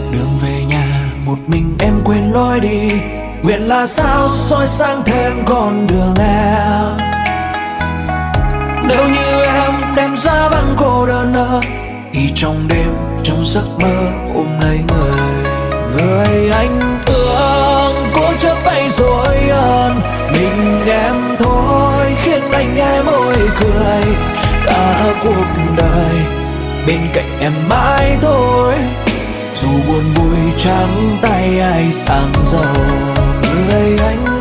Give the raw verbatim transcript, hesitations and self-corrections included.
Đường về nhà một mình em quên lối đi, nguyện là sao soi sáng thêm con đường em. Nếu như em đem giá băng cô đơn ơ, thì trong đêm trong giấc mơ ôm lấy người, người anh thương cố chấp bay rồi ơn. Mình em thôi khiến anh nghe môi cười, cả cuộc đời bên cạnh em mãi thôi. Dù buồn vui trắng tay ai sang giàu, người anh